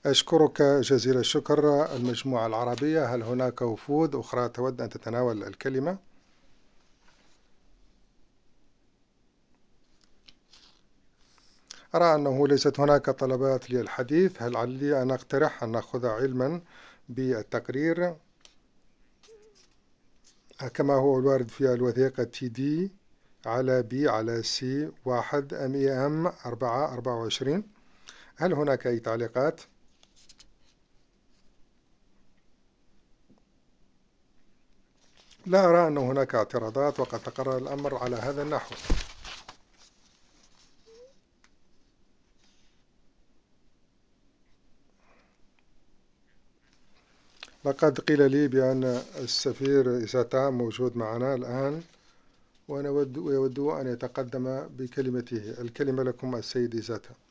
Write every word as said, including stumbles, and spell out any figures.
أشكرك جزيل الشكر. المجموعة العربية، هل هناك وفود أخرى تود أن تتناول الكلمة؟ أرى أنه ليست هناك طلبات للحديث. هل علي أن أقترح أن نأخذ علما بالتقرير كما هو الوارد في الوثيقة تي دي على بي على سي واحد أم إي أم أربعة أربعة وعشرين؟ هل هناك أي تعليقات؟ لا أرى أن هناك اعتراضات، وقد تقرر الأمر على هذا النحو. لقد قيل لي بأن السفير إيساتا موجود معنا الآن، ويود أن يتقدم بكلمته. الكلمة لكم السيد إيساتا.